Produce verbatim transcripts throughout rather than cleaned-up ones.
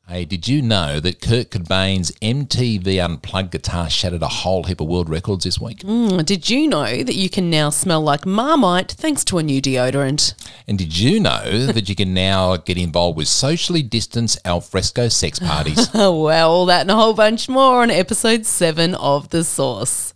Hey, did you know that Kurt Cobain's M T V Unplugged guitar shattered a whole heap of world records this week? Mm, did you know that you can now smell like Marmite thanks to a new deodorant? And did you know that you can now get involved with socially distanced alfresco sex parties? Oh, well, all that and a whole bunch more on episode seven of The Source.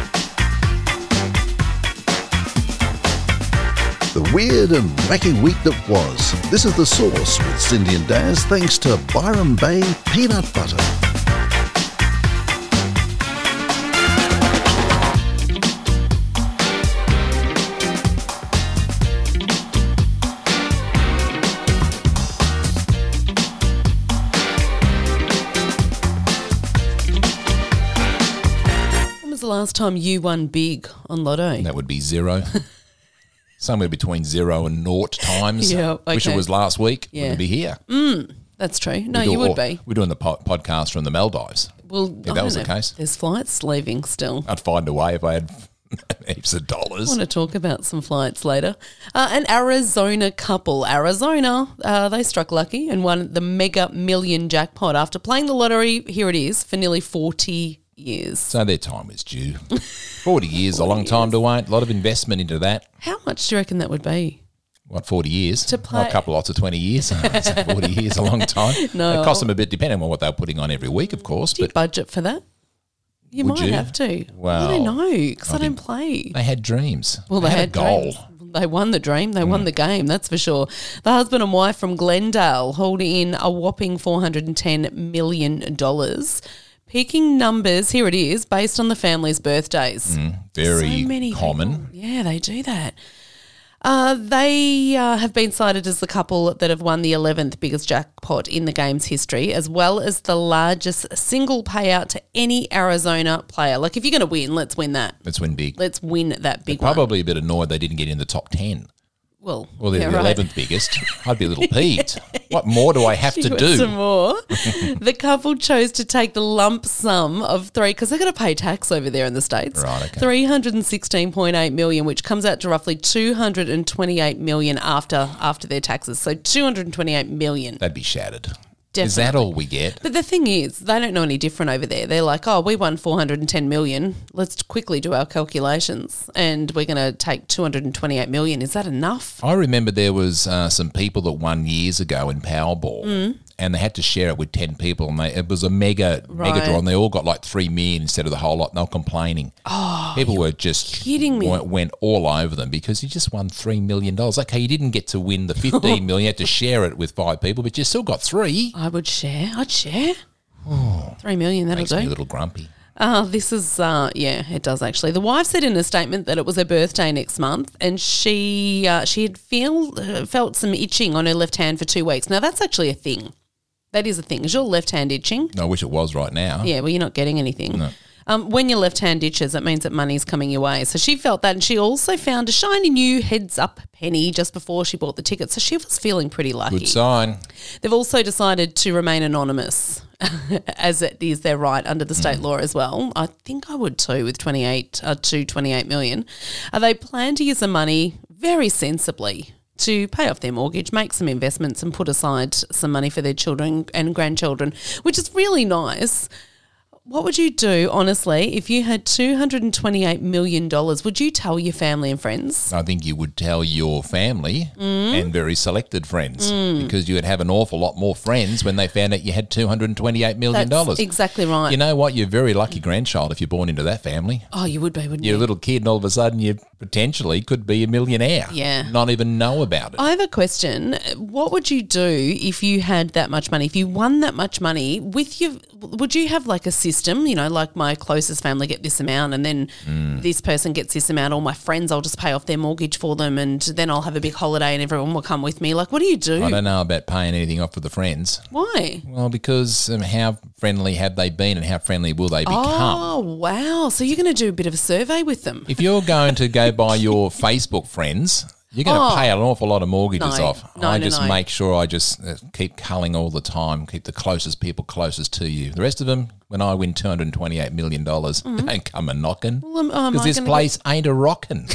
The weird and wacky week that was. This is The Source with Cindy and Daz, thanks to Byron Bay Peanut Butter. When was the last time you won big on Lotto? That would be zero. Somewhere between zero and naught times. Yeah, Wish it okay. was last week. Yeah. We'd be here. That's true. No, We do- you would or be. We're doing the po- podcast from the Maldives. Well, If I that was don't the know. case. There's flights leaving still. I'd find a way if I had heaps of I dollars. want to talk about some flights later. Uh, an Arizona couple, Arizona, uh, they struck lucky and won the mega million jackpot after playing the lottery, here it is, for nearly forty years. So their time is due. forty years, a long time to wait. A lot of investment into that. How much do you reckon that would be? What, forty years? To play- Oh, a couple lots of twenty years. So forty years, a long time. No. It costs them a bit, depending on what they're putting on every week, of course. Do you But budget for that? You Would might you? have to. Well, I don't know because I, I don't did- play. they had dreams. Well, they, had, had a goal. dreams. They won the dream. They won the game, that's for sure. The husband and wife from Glendale holding in a whopping four hundred ten million dollars. Picking numbers, here it is, based on the family's birthdays. Very So many common. people. Yeah, they do that. Uh, they uh, have been cited as the couple that have won the eleventh biggest jackpot in the game's history, as well as the largest single payout to any Arizona player. Like, if you're going to win, let's win that. Let's win big. Let's win that big one. Probably a bit annoyed they didn't get in the top ten. Well, Well, they're yeah, the right. eleventh biggest. I'd be a little peeved. What more do I have to You want do? some more. The couple chose to take the lump sum of three because they've got to pay tax over there in the States. Right, okay. Three hundred and sixteen point eight million, which comes out to roughly two hundred and twenty-eight million after after their taxes. So two hundred and twenty-eight million. They'd be shattered. Is that all we get? But the thing is, they don't know any different over there. They're like, oh, we won four hundred and ten million. Let's quickly do our calculations, and we're going to take two hundred and twenty-eight million. Is that enough? I remember there was uh, some people that won years ago in Powerball, Mm. and they had to share it with ten people, and they, it was a mega mega Right. draw, and they all got like three million instead of the whole lot. And they were complaining. Oh, people were just kidding me. Went, went all over them because you just won three million dollars. Okay, you didn't get to win the fifteen million. You had to share it with five people, but you still got three. I would share. I'd share. Three million, that'll Makes me a do. little grumpy. Uh, this is, uh, yeah, it does actually. The wife said in a statement that it was her birthday next month, and she uh, she had feel uh, felt some itching on her left hand for two weeks. Now that's actually a thing. That is a thing. Is your left hand itching? I wish it was right now. Yeah, well, you're not getting anything. Um, when your left hand itches, it means that money's coming your way. So she felt that, and she also found a shiny new heads-up penny just before she bought the ticket. So she was feeling pretty lucky. Good sign. They've also decided to remain anonymous, as it is their right under the state law as well. I think I would too with twenty-eight uh, to twenty-eight million. Uh, they plan to use the money very sensibly to pay off their mortgage, make some investments, and put aside some money for their children and grandchildren, which is really nice. What would you do, honestly, if you had two hundred twenty-eight million dollars? Would you tell your family and friends? I think you would tell your family Mm. and very selected friends because you would have an awful lot more friends when they found out you had two hundred twenty-eight million dollars. That's exactly right. You know what? You're a very lucky grandchild if you're born into that family. oh, you would be, wouldn't You're a you? little kid and all of a sudden you potentially could be a millionaire. Yeah. Not even know about it. I have a question. What would you do if you had that much money? If you won that much money with your, would you have like a system, you know, like my closest family get this amount and then Mm. this person gets this amount, all my friends, I'll just pay off their mortgage for them and then I'll have a big holiday and everyone will come with me. Like, what do you do? I don't know about paying anything off for the friends. Why? Well, because um, how friendly have they been and how friendly will they become? Oh, wow. So you're going to do a bit of a survey with them. If you're going to go by your Facebook friends, you're going to Oh. pay an awful lot of mortgages No. off. No, I no, just no. make sure I just uh, keep culling all the time, keep the closest people closest to you. The rest of them, when I win two hundred twenty-eight million dollars, don't come a knocking Mm-hmm. Well, um, am because I this gonna place ain't a rocking.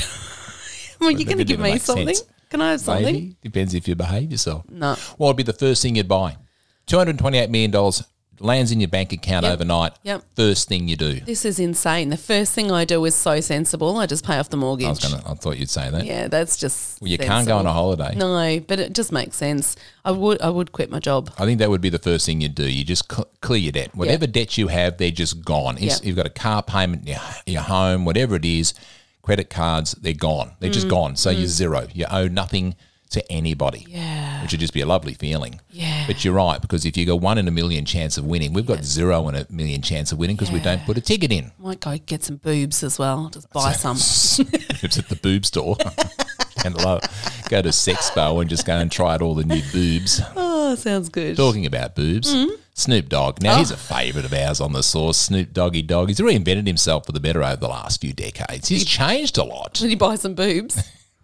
Well, you're That going to didn't give even me make something? sense. Can I have something? Maybe. Depends if you behave yourself. No. What would be the first thing you'd buy? two hundred twenty-eight million dollars lands in your bank account Yep. overnight. Yep. First thing you do. This is insane. The first thing I do is so sensible. I just pay off the mortgage. I was gonna. I thought you'd say that. Yeah, that's just Well, you can't go on a holiday. No, but it just makes sense. I would I would quit my job. I think that would be the first thing you do. You just cl- clear your debt. Whatever debts you have, they're just gone. If Yeah. you've got a car payment, your, your home, whatever it is, credit cards, they're gone. They're Mm. just gone. So you're zero. You owe nothing to anybody. Yeah. Which would just be a lovely feeling. Yeah. But you're right, because if you got one in a million chance of winning, we've got zero in a million chance of winning because we don't put a ticket in. Might go get some boobs as well. Just buy some. It's at the boob store. And lo- go to Sexpo and just go and try out all the new boobs. Oh, sounds good. Talking about boobs, Snoop Dogg. Now, he's a favourite of ours on the Source, Snoop Doggy Dogg. He's reinvented himself for the better over the last few decades. He's changed a lot. Did you buy some boobs?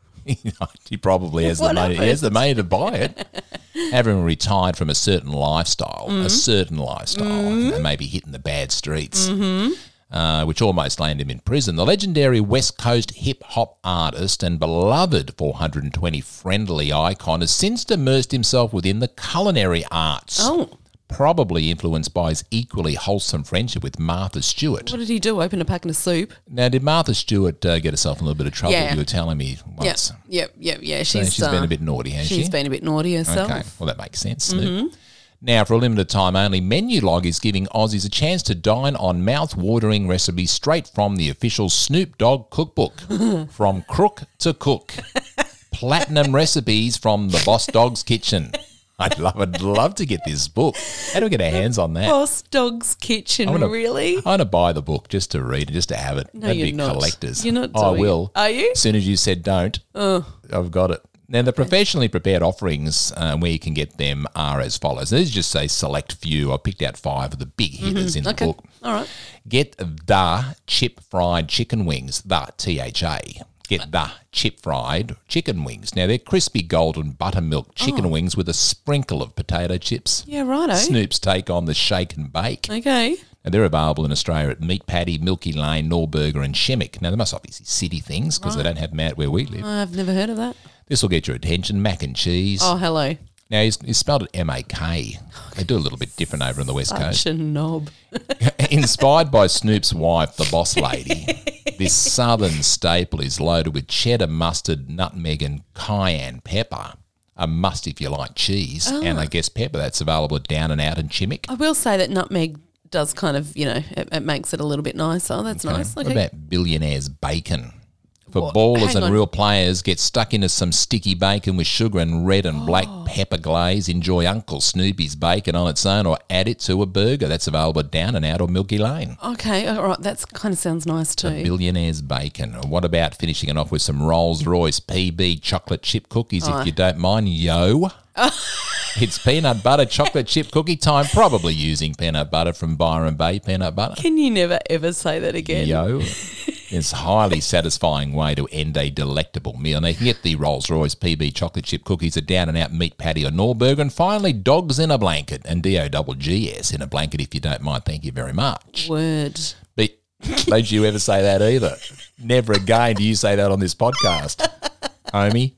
He probably has the What money. He has the happened? money to buy it. Having retired from a certain lifestyle, Mm-hmm. a certain lifestyle, and maybe hitting the bad streets, Mm-hmm. uh, which almost landed him in prison. The legendary West Coast hip-hop artist and beloved four hundred twenty friendly icon has since immersed himself within the culinary arts. Oh, Probably influenced by his equally wholesome friendship with Martha Stewart. what did he do? Open a packet of soup? Now, did Martha Stewart uh, get herself in a little bit of trouble? Yeah. You were telling me once. Yep, yep, yep, yeah. So She's, she's been uh, a bit naughty, hasn't she? She's been a bit naughty herself. Okay, well, that makes sense, Snoop. Now, for a limited time only, Menulog is giving Aussies a chance to dine on mouth-watering recipes straight from the official Snoop Dogg cookbook. From crook to cook. Platinum recipes from the Boss Dog's kitchen. I'd love, I'd love to get this book. How do we get our hands on that? Boss Dog's Kitchen, I'm gonna- really? I'm going to buy the book just to read it, just to have it. No, That'd you're be not. collectors. You're not Oh, I doing will. it. Are you? As soon as you said don't, I've got it. Now, the professionally prepared offerings uh, where you can get them are as follows. These just say select few. I picked out five of the big hitters in the Okay. book. All right. Get the chip fried chicken wings, the T H A. Get the chip fried chicken wings. Now, they're crispy golden buttermilk chicken wings with a sprinkle of potato chips. Yeah, righto. Snoop's take on the shake and bake. Okay. And they're available in Australia at Meat Paddy, Milky Lane, Norburger and Shemmick. Now, they must obviously city things because they don't have them out where we live. I've never heard of that. This will get your attention. Mac and cheese. Oh, hello. Now, he's, he's spelled it M A K. They do a little bit different over on the West Coast. Such a knob. Inspired by Snoop's wife, the boss lady, this southern staple is loaded with cheddar, mustard, nutmeg and cayenne pepper. A must if you like cheese. And I guess pepper that's available at Down and Out and Chimmick. I will say that nutmeg does kind of, you know, it, it makes it a little bit nicer. That's nice. What Okay. about billionaires bacon? For What? ballers Hang and on. real players, get stuck into some sticky bacon with sugar and red and black Oh. pepper glaze. Enjoy Uncle Snoopy's bacon on its own or add it to a burger. That's available at Down and Out or Milky Lane. Okay, all right. That kind of sounds nice too. Billionaires bacon. Or what about finishing it off with some Rolls Royce P B chocolate chip cookies, Oh. if you don't mind, yo? It's peanut butter chocolate chip cookie time, probably using peanut butter from Byron Bay peanut butter. Can you never ever say that again? Yo. It's a highly satisfying way to end a delectable meal. Now, you can get the Rolls-Royce P B chocolate chip cookies at Down and Out Meat Patty or Norburger. And finally, Dogs in a Blanket and D O G G S in a blanket, if you don't mind. Thank you very much. Word. But don't you ever say that either. Never again do you say that on this podcast, homie.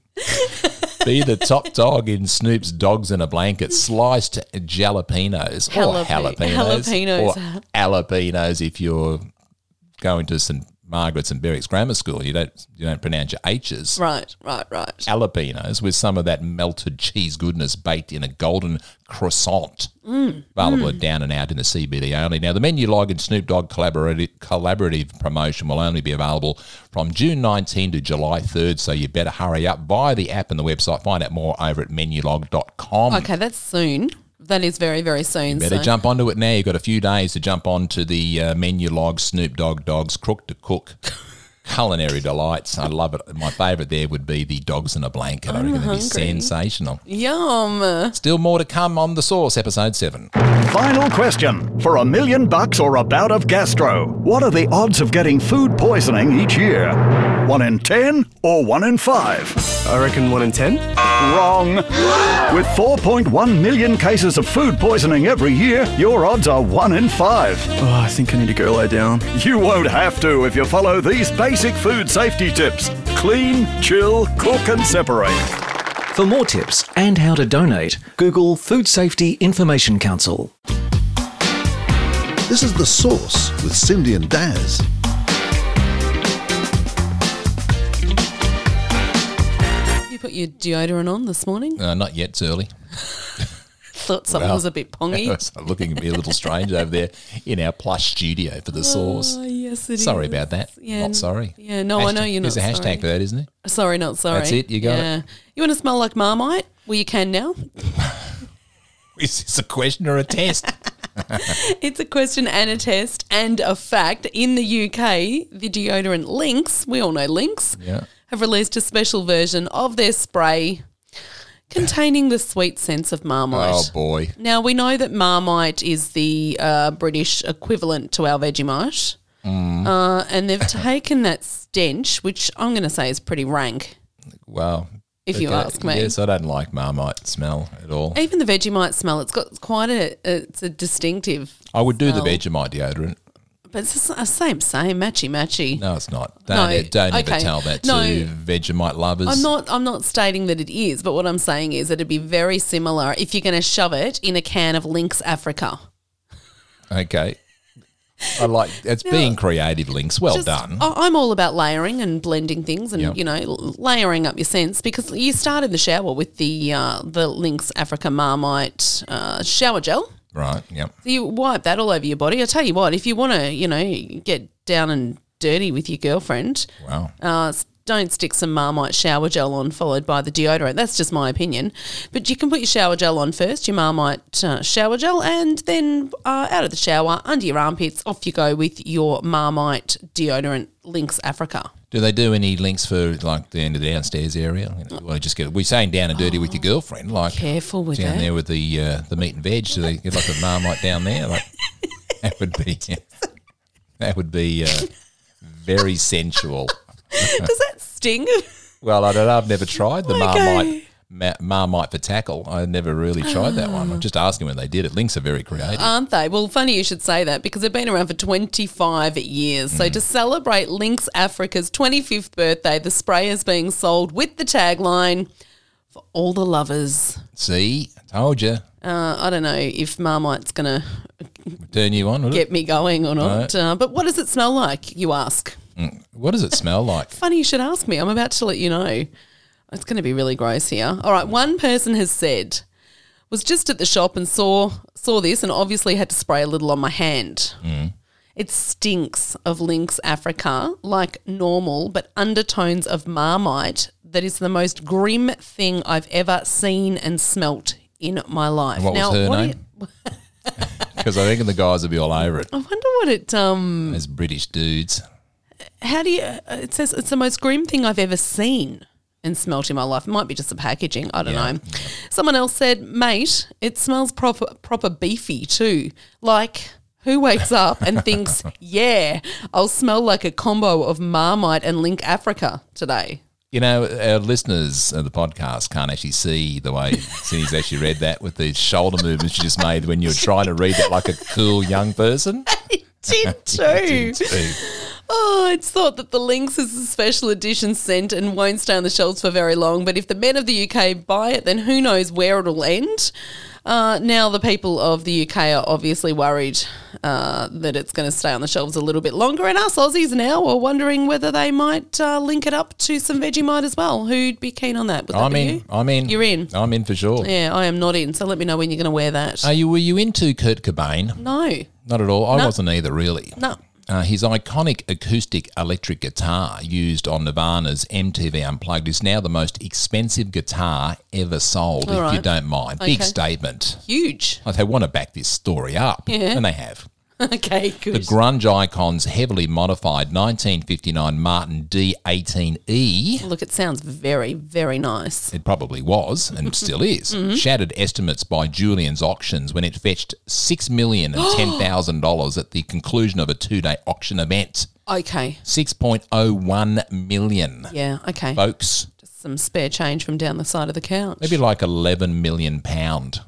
Be the top dog in Snoop's Dogs in a Blanket, sliced jalapenos or Jalap- jalapenos, jalapenos. or jalapenos if you're going to St Margaret's and Berwick's Grammar School. You don't you don't pronounce your H's. Right, right, right. Jalapenos with some of that melted cheese goodness baked in a golden croissant. Mm. Available at Down and Out in the C B D only. Now, the Menulog and Snoop Dogg collaborative, collaborative promotion will only be available from June nineteenth to July third, so you better hurry up. Buy the app and the website. Find out more over at menulog dot com. Okay, that's soon. That is very, very soon. Better so. jump onto it now. You've got a few days to jump onto the uh, Menulog Snoop Dogg Dogs Crook to Cook culinary delights. I love it. My favourite there would be the Dogs in a Blanket. I reckon it'd be hungry. sensational. Yum. Still more to come on The Source, episode seven. Final question. For a million bucks or a bout of gastro, what are the odds of getting food poisoning each year? One in ten or one in five? I reckon one in ten. Wrong. With four point one million cases of food poisoning every year, your odds are one in five. Oh, I think I need to go lie down. You won't have to if you follow these basic food safety tips. Clean, chill, cook and separate. For more tips and how to donate, Google Food Safety Information Council. This is The Source with Cindy and Daz. You put your deodorant on this morning? Uh, not yet, it's early. Thought something Well, was a bit pongy. It's looking to be a little strange over there in our plush studio for The Source. Oh, yes, it Sorry is. about that. Yeah, Not sorry. Yeah, no, I know you're not There's a hashtag sorry. for that, isn't it? Sorry, not sorry. That's it, you got it. yeah. You want to smell like Marmite? Well, you can now. Is this a question or a test? It's a question and a test and a fact. In the U K, the deodorant Lynx, we all know Lynx, Yeah. have released a special version of their spray containing the sweet scents of Marmite. Oh, boy. Now, we know that Marmite is the uh, British equivalent to our Vegemite. Mm. Uh, and they've taken that stench, which I'm going to say is pretty rank, Well, if you okay. ask me. Yes, I don't like Marmite smell at all. Even the Vegemite smell, it's got quite a, it's a distinctive, I would do the smell. Vegemite deodorant. but it's the same, same, matchy, matchy. No, it's not. Don't, No, don't ever okay. tell that to No. Vegemite lovers. I'm not. I'm not stating that it is, but what I'm saying is that it'd be very similar if you're going to shove it in a can of Lynx Africa. Okay. I like it's being creative, Lynx. Well Just- done. I- I'm all about layering and blending things, and Yep. you know, l- layering up your scents, because you start in the shower with the uh, the Lynx Africa Marmite uh, shower gel. Right. Yep. So you wipe that all over your body. I tell you what, if you want to, you know, get down and dirty with your girlfriend, Wow. uh, s- don't stick some Marmite shower gel on followed by the deodorant. That's just my opinion. But you can put your shower gel on first, your Marmite uh, shower gel, and then uh, out of the shower, under your armpits, off you go with your Marmite deodorant Lynx Africa. Do they do any links for like the end of the downstairs area? Well, just get we're saying down and dirty with your girlfriend, like Careful with down that. there with the uh, the meat and veg. Do they get like a Marmite down there? Like that would be that would be uh, very sensual. Does that sting? Well, I don't know. I've never tried the Okay. Marmite ma- Marmite for tackle. I never really tried that one. I'm just asking when they did it. Links are very creative. Aren't they? Well, funny you should say that, because they've been around for twenty-five years. So to celebrate Lynx Africa's twenty-fifth birthday, the spray is being sold with the tagline, for all the lovers. See, told you. Uh, I don't know if Marmite's going to Turn you on, would get it? me going or not. Right. Uh, but what does it smell like, you ask? What does it smell like? Funny you should ask me. I'm about to let you know. It's going to be really gross here. All right, one person has said, was just at the shop and saw saw this and obviously had to spray a little on my hand. It stinks of Lynx Africa like normal, but undertones of Marmite. That is the most grim thing I've ever seen and smelt in my life. What was her what do name? Because I reckon the guys will be all over it you- I wonder what it um as British dudes. how do you uh, it says it's the most grim thing I've ever seen and smelt in my life. It might be just the packaging, I don't Yeah. know. Someone else said, mate, it smells proper proper beefy too. Like, who wakes up and thinks, yeah, I'll smell like a combo of Marmite and Lynx Africa today? You know, our listeners of the podcast can't actually see the way Cindy's actually read that with the shoulder movements you just made when you were trying to read it like a cool young person. Did too. Too. Oh, it's thought that the Lynx is a special edition scent and won't stay on the shelves for very long. But if the men of the U K buy it, then who knows where it'll end. Uh, now, the people of the U K are obviously worried uh, that it's going to stay on the shelves a little bit longer. And us Aussies now are wondering whether they might uh, link it up to some Vegemite as well. Who'd be keen on that? Would that I'm be in. you? I'm in. You're in? I'm in for sure. Yeah, I am not in. So let me know when you're going to wear that. Are you? Were you into Kurt Cobain? no. Not at all. I No. wasn't either, really. No. Uh, his iconic acoustic electric guitar used on Nirvana's M T V Unplugged is now the most expensive guitar ever sold, All if you right. don't mind. Big Okay. statement. Huge. Like they want to back this story up, Yeah. and they have. Okay, good. The grunge icon's heavily modified nineteen fifty-nine Martin D eighteen E, Look, it sounds very, very nice. it probably was and still is, Mm-hmm. shattered estimates by Julian's Auctions when it fetched six million dollars and ten thousand dollars at the conclusion of a two-day auction event. Okay. six point oh one million dollars, Yeah, okay. folks. Some spare change from down the side of the couch. Maybe like eleven million pound.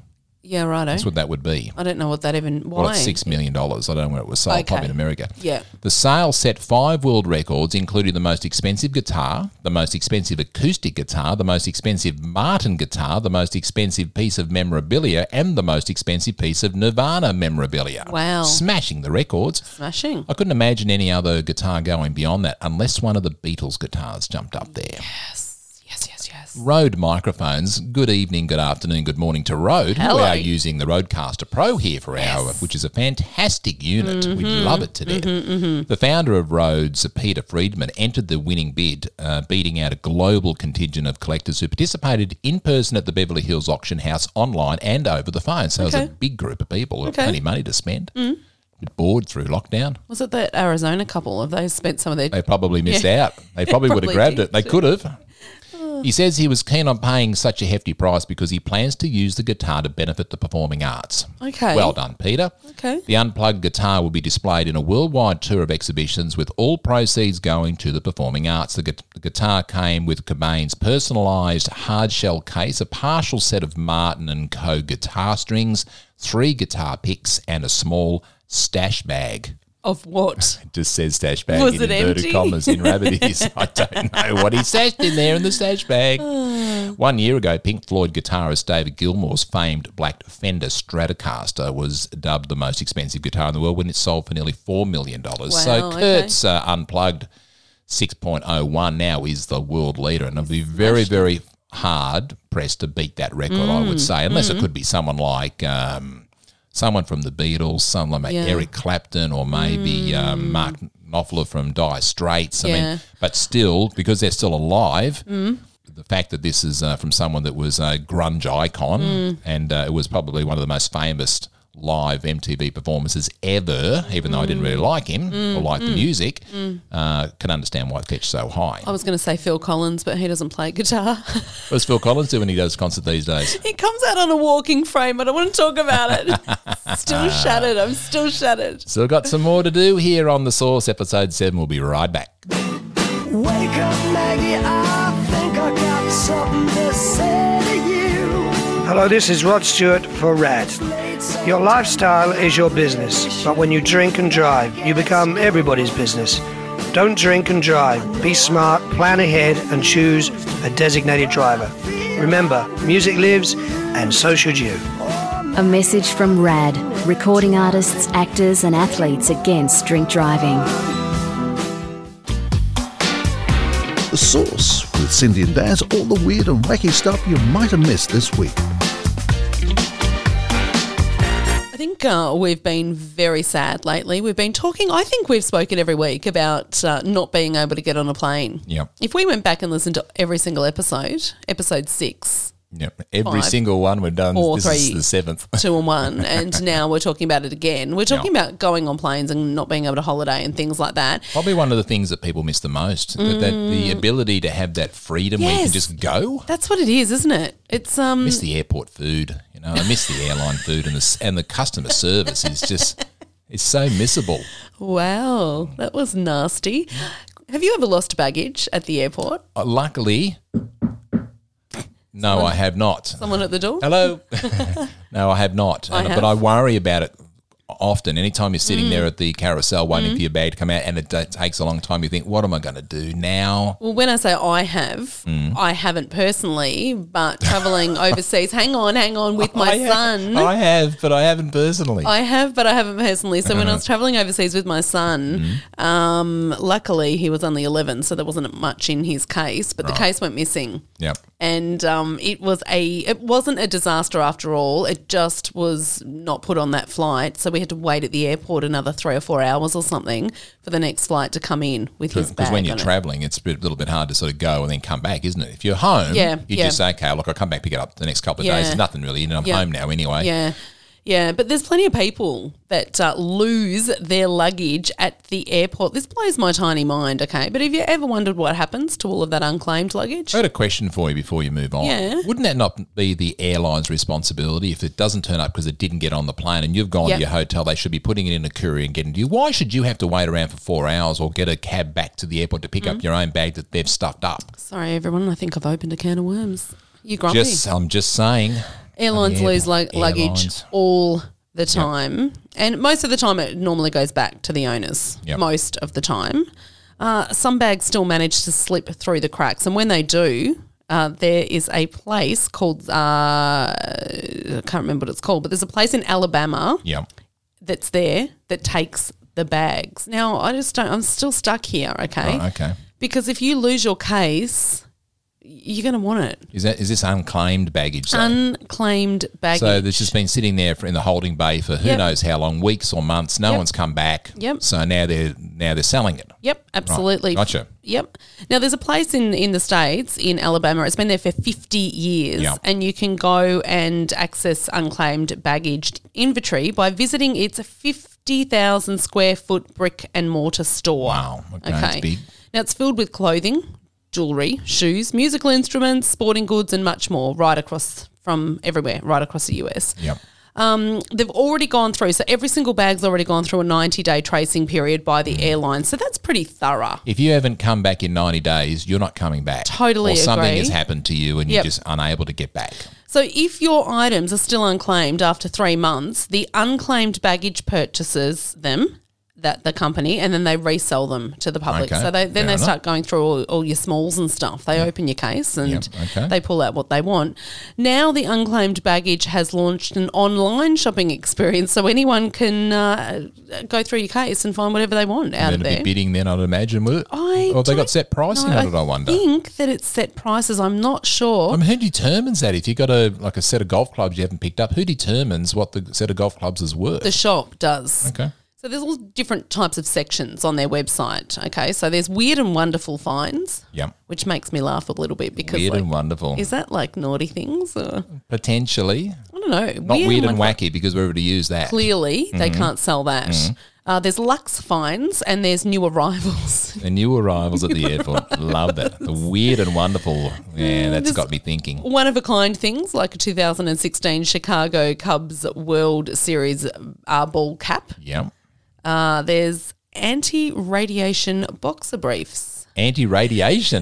Yeah, righto. That's what that would be. I don't know what that even, why? Well, it's six million dollars. I don't know where it was sold, Okay. probably in America. Yeah. The sale set five world records, including the most expensive guitar, the most expensive acoustic guitar, the most expensive Martin guitar, the most expensive piece of memorabilia, and the most expensive piece of Nirvana memorabilia. Wow. Smashing the records. Smashing. I couldn't imagine any other guitar going beyond that unless one of the Beatles guitars jumped up there. Yes, yes, yes, yes. Rode microphones. Good evening, good afternoon, good morning to Rode. Hello. We are using the Rodecaster Pro here for our, which is a fantastic unit. Mm-hmm. We love it to death. Mm-hmm, mm-hmm. The founder of Rhodes, Peter Friedman, entered the winning bid, uh, beating out a global contingent of collectors who participated in person at the Beverly Hills Auction House, online and over the phone. So it was Okay. a big group of people with Okay. plenty of money to spend. Mm. A bit bored through lockdown. Was it that Arizona couple? Have they spent some of their... They probably missed out. They probably would have probably grabbed did. it. They could have. He says he was keen on paying such a hefty price because he plans to use the guitar to benefit the performing arts. Okay. Well done, Peter. Okay. The unplugged guitar will be displayed in a worldwide tour of exhibitions with all proceeds going to the performing arts. The, gu- the guitar came with Cobain's personalised hardshell case, a partial set of Martin and Co. guitar strings, three guitar picks, and a small stash bag. Of what? It just says stash bag Was in it inverted empty? commas in rabbit ears. I don't know what he stashed in there in the stash bag. One year ago, Pink Floyd guitarist David Gilmour's famed black Fender Stratocaster was dubbed the most expensive guitar in the world when it sold for nearly four million dollars. Wow, so okay. Kurt's uh, Unplugged six point oh one now is the world leader, and it'll be very, very hard pressed to beat that record, I Mm, would say, unless it could be someone like... Um, Someone from the Beatles, someone like Yeah. Eric Clapton, or maybe um, Mark Knopfler from Dire Straits. I Yeah. mean, but still, because they're still alive, the fact that this is uh, from someone that was a grunge icon, and uh, it was probably one of the most famous live M T V performances ever, even though I didn't really like him or like the music, uh, can understand why it fetched so high. I was going to say Phil Collins, but he doesn't play guitar. What does Phil Collins do when he does concert these days? He comes out on a walking frame. I don't want to talk about it. Still shattered. I'm still shattered. Still got some more to do here on The Source, episode seven. We'll be right back. Wake up, Maggie, I think I got something to say to you. Hello, this is Rod Stewart for R A D. Your lifestyle is your business, but when you drink and drive, you become everybody's business. Don't drink and drive. Be smart, plan ahead, and choose a designated driver. Remember, music lives, and so should you. A message from R A D, recording artists, actors and athletes against drink driving. The Source with Cindy and Daz, all the weird and wacky stuff you might have missed this week. I think uh, we've been very sad lately. We've been talking, I think we've spoken every week about uh, not being able to get on a plane. Yep. If we went back and listened to every single episode, episode six, Yep. Every Five, single one we've done. four, This three, is the seventh. two and one, and now we're talking about it again. We're talking Yeah. about going on planes and not being able to holiday and things like that. Probably one of the things that people miss the most. That, that the ability to have that freedom where you can Yes. just go. That's what it is, isn't it? It's um. Miss the airport food. You know, I miss the airline food and the s- and the customer service is just it's so missable. Wow, that was nasty. Have you ever lost baggage at the airport? Uh, luckily, no, I have not. Someone at the door? Hello. No, I have not. I And- have. But I worry about it often. Anytime you're sitting there at the carousel waiting for your bag to come out and it uh, takes a long time, you think, what am I going to do now? Well, when I say I have, Mm. I haven't personally, but traveling overseas, hang on, hang on, with my I ha- son. I have, but I haven't personally. I have, but I haven't personally. So when I was traveling overseas with my son, Mm. um, luckily he was only eleven, so there wasn't much in his case, but the case went missing. Yep. And um, it was a, it wasn't a disaster after all. It just was not put on that flight. So we had to wait at the airport another three or four hours or something for the next flight to come in with his bag. Because when you're on it. travelling, it's a bit- little bit hard to sort of go and then come back, isn't it? If you're home, Yeah, you yeah. just say, okay, look, I'll come back, pick it up the next couple of Yeah. days. There's nothing really in it. I'm Yeah. home now anyway. Yeah. Yeah, but there's plenty of people that uh, lose their luggage at the airport. This blows my tiny mind, okay? But have you ever wondered what happens to all of that unclaimed luggage? I had a question for you before you move on. Yeah. Wouldn't that not be the airline's responsibility if it doesn't turn up because it didn't get on the plane and you've gone Yep. to your hotel? They should be putting it in a courier and getting to you. Why should you have to wait around for four hours or get a cab back to the airport to pick Mm. up your own bag that they've stuffed up? Sorry, everyone. I think I've opened a can of worms. You grumpy? Just, I'm just saying. Airlines Oh, yeah, lose lug- luggage airlines. all the time. And most of the time it normally goes back to the owners, Yep. most of the time. Uh, some bags still manage to slip through the cracks. And when they do, uh, there is a place called, uh, I can't remember what it's called, but there's a place in Alabama Yeah. that's there that takes the bags. Now, I just don't, I'm still stuck here, okay? Right, okay. Because if you lose your case, you're going to want it. Is that is this unclaimed baggage? Though? Unclaimed baggage. So there's just been sitting there for, in the holding bay for who Yep. knows how long, weeks or months. No Yep. one's come back. Yep. So now they're now they're selling it. Yep, absolutely. Gotcha. Yep. Now, there's a place in, in the States, in Alabama, it's been there for fifty years, Yep. and you can go and access unclaimed baggage inventory by visiting its fifty thousand square foot brick and mortar store. Wow. Okay, that's big. Now, it's filled with clothing, jewellery, shoes, musical instruments, sporting goods, and much more right across from everywhere, right across the U S. Yep. Um, they've already gone through, so every single bag's already gone through a ninety-day tracing period by the airline. So that's pretty thorough. If you haven't come back in ninety days, you're not coming back. Totally Or something agree. has happened to you and Yep. you're just unable to get back. So if your items are still unclaimed after three months, the unclaimed baggage purchases them, that the company, and then they resell them to the public. Okay, So they, then fair they enough. start going through all, all your smalls and stuff. They open your case and Yep, okay. they pull out what they want. Now the unclaimed baggage has launched an online shopping experience, so anyone can uh, go through your case and find whatever they want out Then of a there. bit bidding then, I'd imagine, would it? I or have they got don't set pricing know. on it, I wonder? I think that it's set prices. I'm not sure. I mean, who determines that? If you've got a like a set of golf clubs you haven't picked up, who determines what the set of golf clubs is worth? The shop does. Okay. So there's all different types of sections on their website. Okay, so there's weird and wonderful finds, Yep. which makes me laugh a little bit because Weird like, and wonderful. is that like naughty things? Or, Potentially. I don't know. Not weird, and wonderful- wacky because we're able to use that. Clearly, they Mm-hmm. can't sell that. Uh, there's Lux finds and there's new arrivals. The new arrivals at the airport. Love that. The weird and wonderful. Yeah, that's There's got me thinking. One of a kind things like a two thousand sixteen Chicago Cubs World Series uh, ball cap. Yep. Uh, there's anti-radiation boxer briefs. Anti-radiation.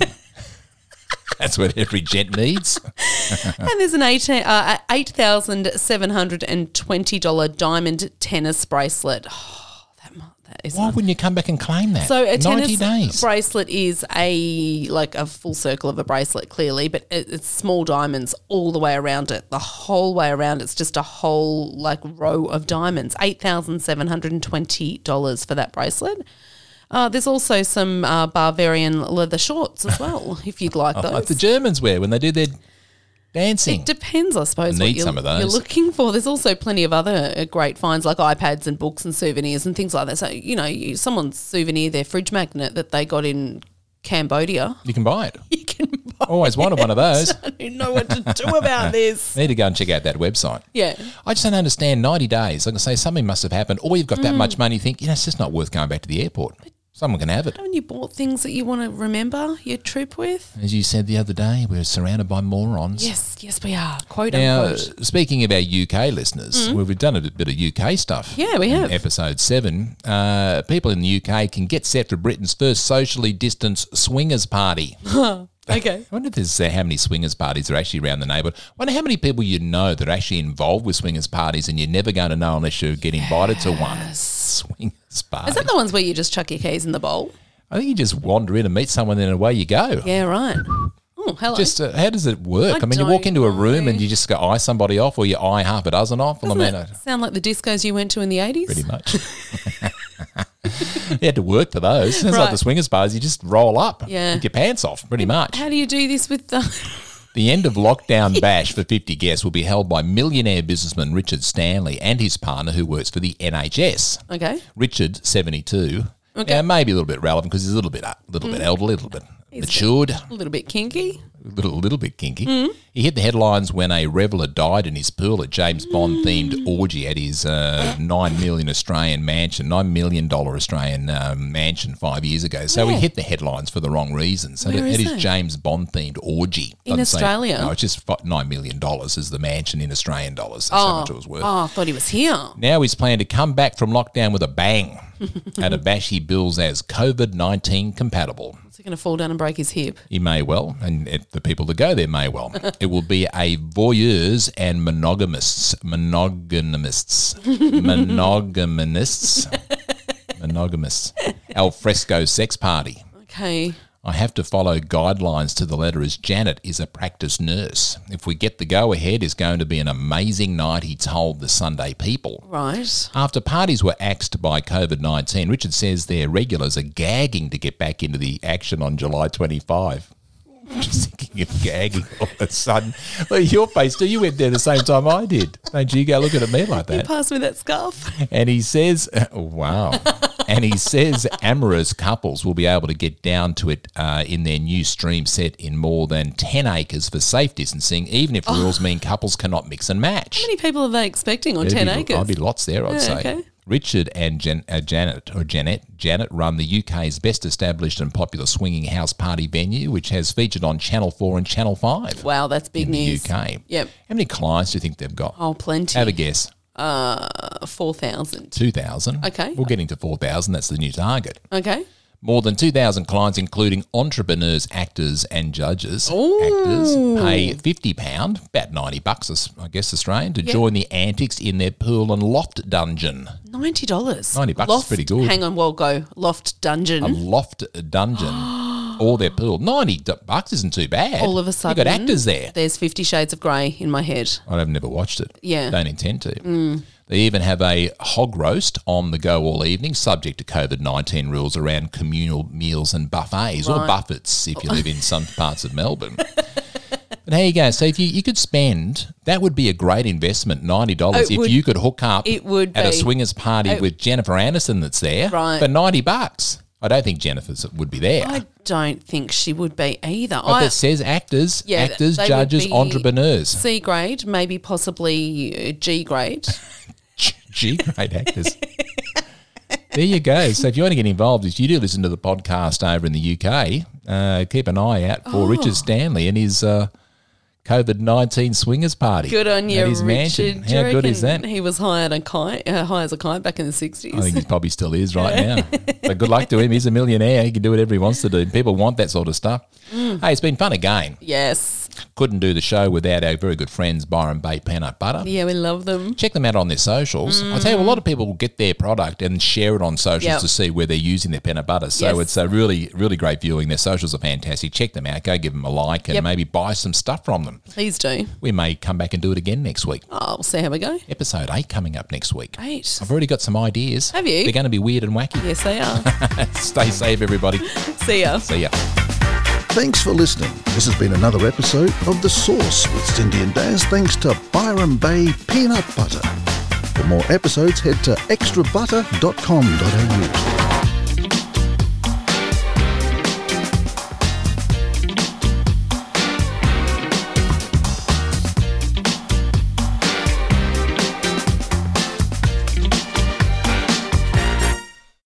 That's what every gent needs. And there's an eighteen, uh, eight thousand seven hundred twenty dollars diamond tennis bracelet. Oh, that, mu- that is Why wouldn't you come back and claim that? So a ninety tennis days. bracelet is a like a full circle of a bracelet, clearly, but it, it's small diamonds all the way around it. The whole way around, it's just a whole like row of diamonds. eight thousand seven hundred twenty dollars for that bracelet. Uh, there's also some uh, Bavarian leather shorts as well, if you'd like those. Like the Germans wear when they do their dancing. It depends, I suppose, I need what you're, some of those. you're looking for. There's also plenty of other uh, great finds like iPads and books and souvenirs and things like that. So, you know, you, someone's souvenir, their fridge magnet that they got in Cambodia, You can buy it. you can buy Always wanted one of those. I don't know what to do about this. Need to go and check out that website. Yeah. I just don't understand ninety days. Like I say, something must have happened, or you've got Mm. that much money, you think, you know, it's just not worth going back to the airport. Someone can have it. Haven't you bought things that you want to remember your trip with? As you said the other day, we're surrounded by morons. Yes, yes, we are. Quote Now, unquote. speaking of our U K listeners, well, we've done a bit of U K stuff. Mm. Yeah, we in have. Episode seven. Uh, people in the U K can get set for Britain's first socially distanced swingers party. Okay. I wonder if there's uh, how many swingers parties are actually around the neighbourhood. I wonder how many people you know that are actually involved with swingers parties and you're never going to know unless you get invited to one. Swingers party. Is that the ones where you just chuck your keys in the bowl? I think you just wander in and meet someone and away you go. Yeah, right. Oh, hello. Just uh, how does it work? I I, mean, you walk don't into a room know. and you just go eye somebody off, or you eye half a dozen off. Well, Doesn't I mean, it uh, sound like the discos you went to in the eighties? pretty much. You had to work for those. It's like Right. the swingers bars. You just roll up, Yeah. with your pants off, pretty much. How do you do this with the... The end of lockdown bash for fifty guests will be held by millionaire businessman Richard Stanley and his partner, who works for the N H S. Okay. Richard, seventy-two. Okay. Yeah, maybe a little bit relevant because he's a little bit, a little bit elderly, a little bit matured. A little bit kinky. A little, little bit kinky. Mm. He hit the headlines when a reveller died in his pool at James Bond themed orgy at his uh, nine million Australian mansion, nine million dollar Australian uh, mansion five years ago. So Where? he hit the headlines for the wrong reasons. So Where at is his it? James Bond themed orgy In Doesn't say- Australia? no, it's just fi- nine million dollars is the mansion in Australian dollars. That's how much it was worth. Oh, I thought he was here. Now he's planning to come back from lockdown with a bang. At a bash he bills as COVID nineteen compatible. Is he going to fall down and break his hip? He may well, and it, the people that go there may well. It will be a voyeurs and monogamists. Monogamists. Monogamists. Monogamists. Al fresco sex party. Okay. I have to follow guidelines to the letter as Janet is a practice nurse. If we get the go-ahead, it's going to be an amazing night, he told the Sunday People. Right. After parties were axed by COVID nineteen, Richard says their regulars are gagging to get back into the action on July twenty-fifth. Just thinking of gagging all of a sudden. Well, your face too. You went there the same time I did. Don't you go looking at me like You that? passed me that scarf. And he says, oh, wow. And he says amorous couples will be able to get down to it uh, in their new stream set in more than ten acres for safe distancing, even if rules mean couples cannot mix and match. How many people are they expecting on There'd ten be, acres? I'd be lots there, I'd Yeah, say. okay. Richard and Jan, uh, Janet, or Janet, Janet run the U K's best established and popular swinging house party venue, which has featured on Channel four and Channel five. Wow, that's big in news. the U K. Yep. How many clients do you think they've got? Oh, plenty. Have a guess. Uh, four thousand. two thousand. Okay. We're getting to four thousand. That's the new target. Okay. More than two thousand clients, including entrepreneurs, actors and judges. Ooh. Actors pay fifty pounds, about ninety bucks, I guess, Australian, to Yep. join the antics in their pool and loft dungeon. Ninety dollars. ninety bucks is pretty good. Hang on, we'll go. Loft dungeon. A loft dungeon or their pool. ninety d- bucks isn't too bad. All of a sudden, You've got actors there. There's Fifty Shades of Grey in my head. I've never watched it. Yeah. Don't intend to. Mm. They even have a hog roast on the go all evening, subject to COVID nineteen rules around communal meals and buffets, or Right. buffets if you live in some parts of Melbourne. But there you go. So if you, you could spend, that would be a great investment, ninety dollars, It if would- you could hook up it would at a be. swingers party It- with Jennifer Aniston that's there Right. for ninety bucks. I don't think Jennifer's would be there. I don't think she would be either. But I, it says actors, yeah, actors, they would judges, be entrepreneurs. C grade, maybe possibly uh, G grade. G grade actors. There you go. So if you want to get involved, if you do listen to the podcast over in the U K, uh, keep an eye out for Oh. Richard Stanley and his uh, COVID nineteen swingers party. Good on you, at his Richard. mansion. Do you How good is reckon that? He was hired a kite, uh, high as a kite back in the sixties. I think he probably still is right now. But good luck to him. He's a millionaire. He can do whatever he wants to do. People want that sort of stuff. Mm. Hey, it's been fun again. Yes. Couldn't do the show without our very good friends Byron Bay Peanut Butter. Yeah, we love them. Check them out on their socials. I tell you, a lot of people will get their product and share it on socials Yep. to see where they're using their peanut butter. So Yes. it's a really, really great viewing. Their socials are fantastic. Check them out. Go give them a like and Yep. maybe buy some stuff from them. Please do. We may come back and do it again next week. Oh, we'll see how we go. Episode eight coming up next week. Eight. I've already got some ideas. Have you? They're going to be weird and wacky. Yes, they are. Stay safe, everybody. See ya. See ya. Thanks for listening. This has been another episode of The Source with Cindy and Daz, thanks to Byron Bay Peanut Butter. For more episodes, head to extra butter dot com dot a u.